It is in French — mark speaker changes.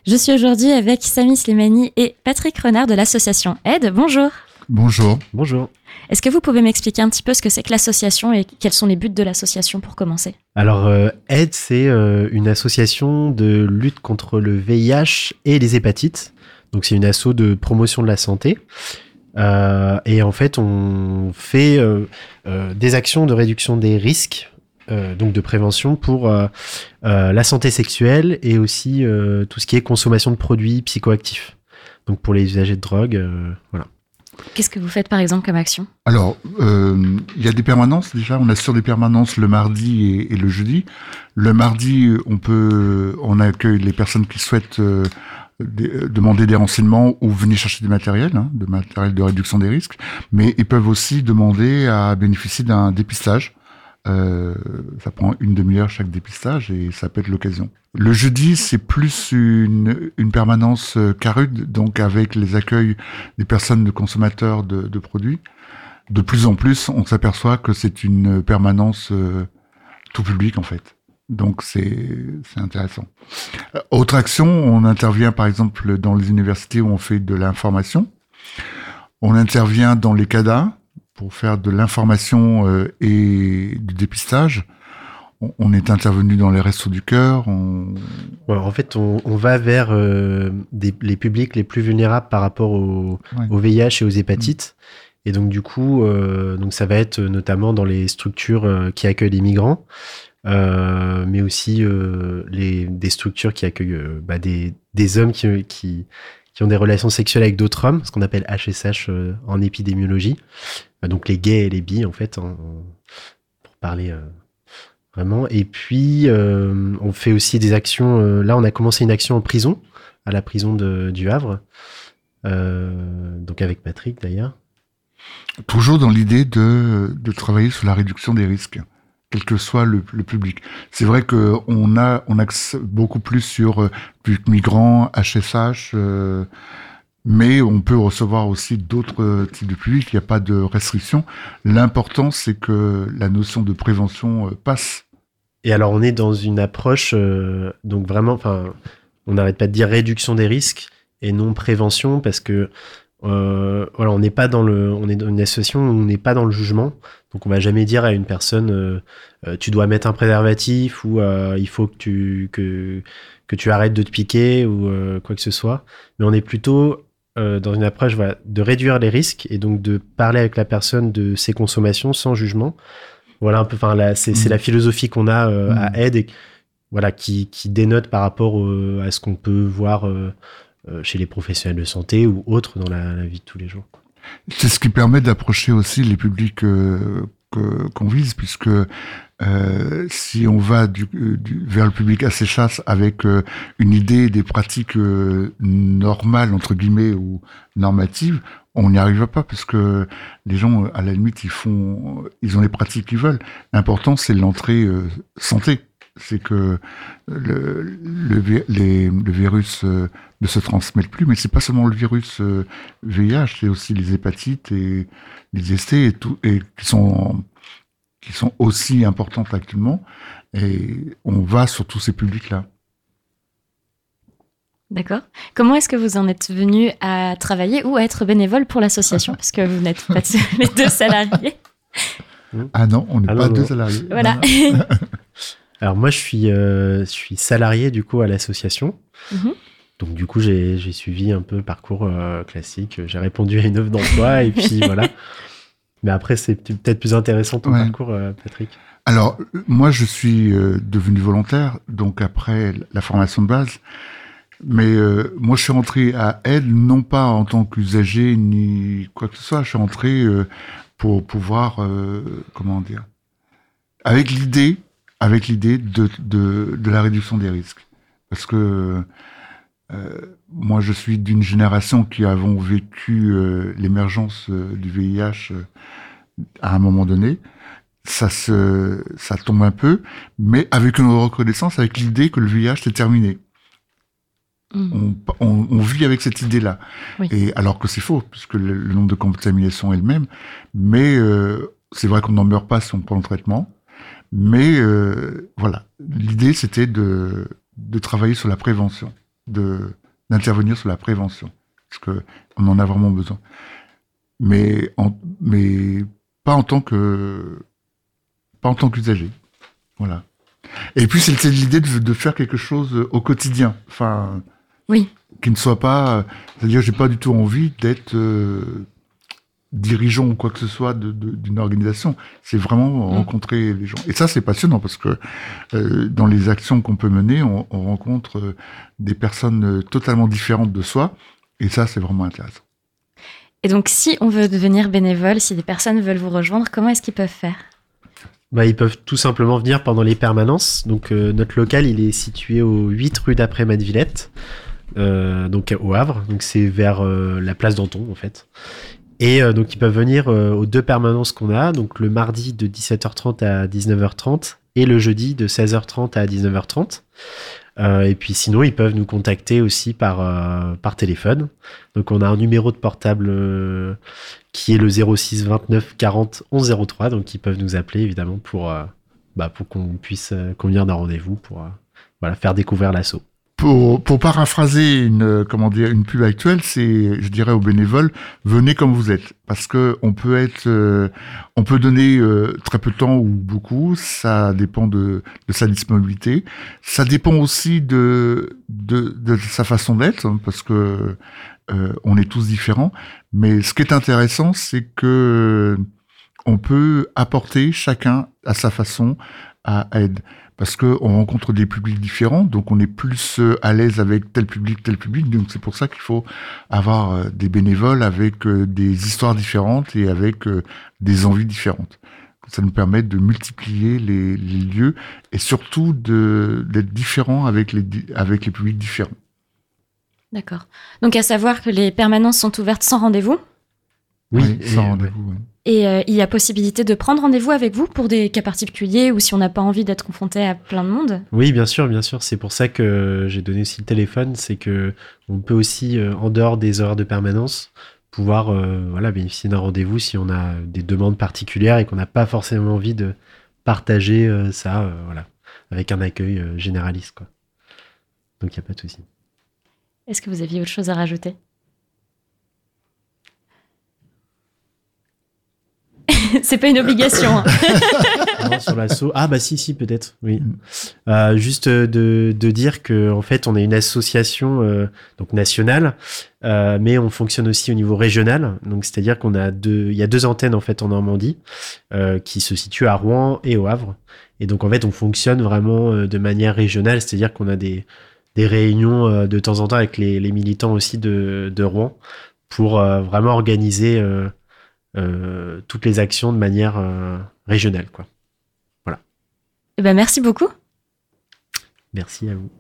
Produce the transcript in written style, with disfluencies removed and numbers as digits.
Speaker 1: Je suis aujourd'hui avec Samy Slimani et Patrick Renard de l'association Aide. Bonjour.
Speaker 2: Bonjour.
Speaker 3: Bonjour.
Speaker 1: Est-ce que vous pouvez m'expliquer un petit peu ce que c'est que l'association et quels sont les buts de l'association pour commencer ?
Speaker 3: Alors, Aide, c'est une association de lutte contre le VIH et les hépatites. Donc, c'est une asso de promotion de la santé. Et en fait, on fait des actions de réduction des risques, donc de prévention pour la santé sexuelle et aussi tout ce qui est consommation de produits psychoactifs. Donc, pour les usagers de drogue, voilà.
Speaker 1: Qu'est-ce que vous faites par exemple comme action ?
Speaker 2: Alors, il y a des permanences déjà. On assure des permanences le mardi et le jeudi. Le mardi, on accueille les personnes qui souhaitent demander des renseignements ou venir chercher du matériel, de matériel de réduction des risques. Mais ils peuvent aussi demander à bénéficier d'un dépistage. Ça prend une demi-heure chaque dépistage et ça peut être l'occasion. Le jeudi, c'est plus une permanence CARUD, donc avec les accueils des personnes de consommateurs de produits. De plus en plus, on s'aperçoit que c'est une permanence tout public en fait. Donc c'est intéressant. Autre action, on intervient par exemple dans les universités où on fait de l'information. On intervient dans les CADA pour faire de l'information et du dépistage. On est intervenu dans les Restos du Cœur.
Speaker 3: Ouais, en fait, on va vers les publics les plus vulnérables par rapport au VIH et aux hépatites. Et donc, du coup, donc ça va être notamment dans les structures qui accueillent les migrants, mais aussi des structures qui accueillent des hommes qui ont des relations sexuelles avec d'autres hommes, ce qu'on appelle HSH en épidémiologie. Donc les gays et les bi, en fait, pour parler vraiment. Et puis, on fait aussi des actions. Là, on a commencé une action en prison, à la prison du Havre, donc avec Patrick d'ailleurs.
Speaker 2: Toujours dans l'idée de travailler sur la réduction des risques, quel que soit le public. C'est vrai qu'on axe beaucoup plus sur public migrant, HSH, mais on peut recevoir aussi d'autres types de publics, il n'y a pas de restriction. L'important, c'est que la notion de prévention passe.
Speaker 3: Et alors, on est dans une approche, donc vraiment, on n'arrête pas de dire réduction des risques et non prévention, parce que voilà, on est dans une association où on n'est pas dans le jugement, donc on va jamais dire à une personne tu dois mettre un préservatif ou il faut que tu arrêtes de te piquer ou quoi que ce soit, mais on est plutôt dans une approche de réduire les risques et donc de parler avec la personne de ses consommations sans jugement. Voilà un peu, c'est la philosophie qu'on a à Aide et voilà qui dénote par rapport à ce qu'on peut voir chez les professionnels de santé ou autres dans la vie de tous les jours.
Speaker 2: C'est ce qui permet d'approcher aussi les publics qu'on vise, puisque si on va vers le public assez chasse avec une idée des pratiques normales, entre guillemets, ou normatives, on n'y arrivera pas, parce que les gens, à la limite, ils ont les pratiques qu'ils veulent. L'important, c'est l'entrée santé. C'est que le virus ne se transmette plus, mais c'est pas seulement le virus VIH, c'est aussi les hépatites et les ST et tout, et qui sont aussi importantes actuellement. Et on va sur tous ces publics-là.
Speaker 1: D'accord. Comment est-ce que vous en êtes venu à travailler ou à être bénévole pour l'association, parce que vous n'êtes pas les deux salariés.
Speaker 2: Ah non, on n'est pas deux salariés.
Speaker 1: Voilà.
Speaker 3: Alors moi, je suis salarié du coup à l'association. Mm-hmm. Donc du coup, j'ai suivi un peu le parcours classique. J'ai répondu à une offre d'emploi et puis voilà. Mais après, c'est peut-être plus intéressant ton parcours, Patrick.
Speaker 2: Alors moi, je suis devenu volontaire, donc après la formation de base. Mais moi, je suis rentré à Aide non pas en tant qu'usager ni quoi que ce soit. Je suis rentré pour pouvoir, comment dire, avec l'idée de la réduction des risques. Parce que moi, je suis d'une génération qui avons vécu l'émergence du VIH à un moment donné. Ça tombe un peu, mais avec une reconnaissance, avec l'idée que le VIH c'est terminé. On vit avec cette idée-là. Oui. Et alors que c'est faux, puisque le nombre de contaminations est le même. Mais c'est vrai qu'on n'en meurt pas si on prend le traitement. Mais voilà, l'idée c'était de travailler sur la prévention, de d'intervenir sur la prévention, parce que on en a vraiment besoin. Mais pas en tant qu'usager. Voilà. Et puis c'est l'idée de faire quelque chose au quotidien, enfin,
Speaker 1: Oui.
Speaker 2: qui ne soit pas, c'est-à-dire j'ai pas du tout envie d'être dirigeant ou quoi que ce soit d'une organisation. C'est vraiment rencontrer les gens. Et ça c'est passionnant parce que dans les actions qu'on peut mener, on rencontre des personnes totalement différentes de soi, et ça c'est vraiment intéressant.
Speaker 1: Et donc, si on veut devenir bénévole, si des personnes veulent vous rejoindre, comment est-ce qu'ils peuvent faire ?
Speaker 3: Ils peuvent tout simplement venir pendant les permanences. Donc, notre local, il est situé au 8 rue d'Après-Madevillette, donc au Havre. Donc, c'est vers la place Danton, en fait. Et donc, ils peuvent venir aux 2 permanences qu'on a. Donc, le mardi de 17h30 à 19h30 et le jeudi de 16h30 à 19h30. Et puis sinon, ils peuvent nous contacter aussi par téléphone. Donc, on a un numéro de portable qui est le 06 29 40 11 03. Donc, ils peuvent nous appeler, évidemment, pour qu'on puisse convenir d'un rendez-vous pour faire découvrir l'asso.
Speaker 2: Pour paraphraser une pub actuelle, c'est, je dirais aux bénévoles, venez comme vous êtes, parce que on peut donner très peu de temps ou beaucoup, ça dépend de sa disponibilité, ça dépend aussi de sa façon d'être, parce que on est tous différents. Mais ce qui est intéressant, c'est que on peut apporter chacun à sa façon à aide. Parce que on rencontre des publics différents, donc on est plus à l'aise avec tel public. Donc c'est pour ça qu'il faut avoir des bénévoles avec des histoires différentes et avec des envies différentes. Ça nous permet de multiplier les lieux et surtout d'être différents avec les publics différents.
Speaker 1: D'accord. Donc, à savoir que les permanences sont ouvertes sans rendez-vous ?
Speaker 2: Oui, sans rendez-vous. Oui.
Speaker 1: Et il y a possibilité de prendre rendez-vous avec vous pour des cas particuliers ou si on n'a pas envie d'être confronté à plein de monde ?
Speaker 3: Oui, bien sûr. C'est pour ça que j'ai donné aussi le téléphone. C'est que on peut aussi, en dehors des horaires de permanence, pouvoir bénéficier d'un rendez-vous si on a des demandes particulières et qu'on n'a pas forcément envie de partager ça avec un accueil généraliste, quoi. Donc, il n'y a pas de souci.
Speaker 1: Est-ce que vous aviez autre chose à rajouter ? C'est pas une obligation. Hein.
Speaker 3: Non, sur l'asso. Ah si, peut-être. Oui. Juste de dire que en fait, on est une association donc nationale, mais on fonctionne aussi au niveau régional. Donc, c'est-à-dire qu'il y a 2 antennes en fait en Normandie qui se situent à Rouen et au Havre. Et donc, en fait, on fonctionne vraiment de manière régionale, c'est-à-dire qu'on a des réunions de temps en temps avec les militants aussi de Rouen pour vraiment organiser toutes les actions de manière régionale, quoi. Voilà.
Speaker 1: Eh ben, merci beaucoup.
Speaker 3: Merci à vous.